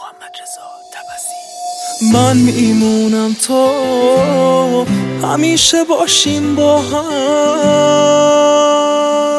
من میمونم تو همیشه باشیم با هم.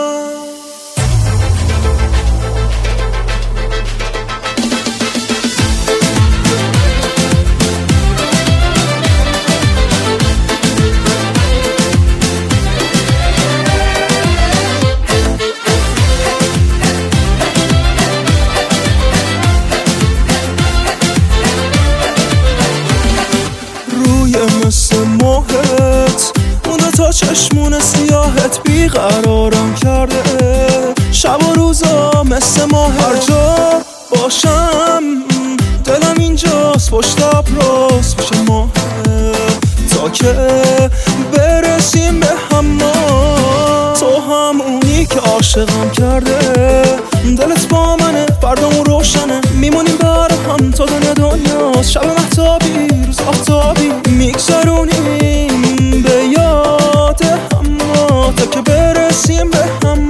مثل ماهت مونده تا چشمون سیاهت بیقرارم کرده، شب و روزا مثل ماه. هر جا باشم دلم اینجاست، پشت راست میشه ماه تا که برسیم به هم. تو همونی که عاشقم کرده، دلت با منه فردامون روشنه، میمونیم برا هم تا دنیاست. شب مهتابی روز آفتابی میگذرونیم به یاد هم تا که برسیم به هم.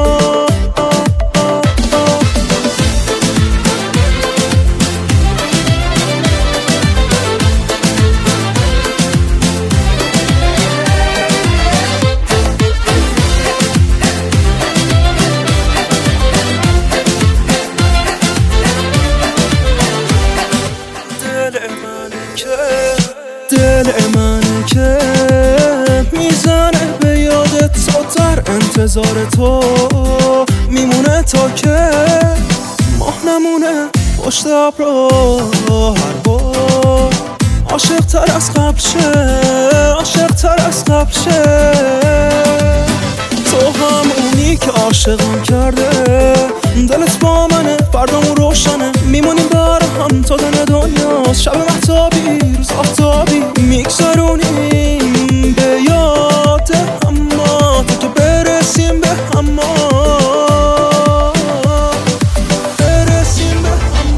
دل من که میزنه به یادت، تو در انتظار تو میمونه تا که ماه نمونه پشت ابرا. هر بار عاشق تر از قبل شه، عاشق تر از قبل شه. تو همونی که عاشقم کرده، دلت با منه فردامون روشنه، میمونیم برا هم تا دنیاست. شب مهتابی روز آفتابی میگذرونیم به یاد هم تا که برسیم به هم. برسیم به هم،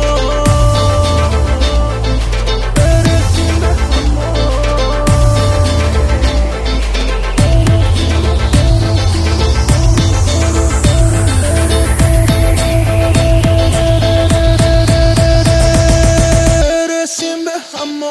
برسیم به هم.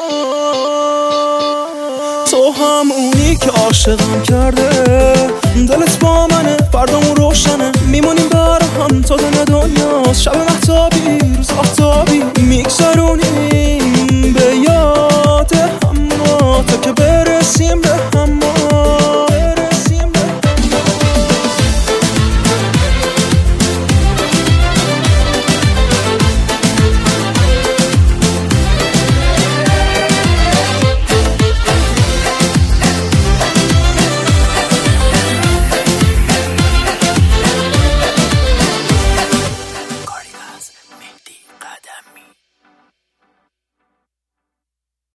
تو همونی که عاشقم کرده، دلت با منه فردامون روشنه، میمونیم برا هم تا دنیاست. شب مهتابی روز آفتابی میگذرونیم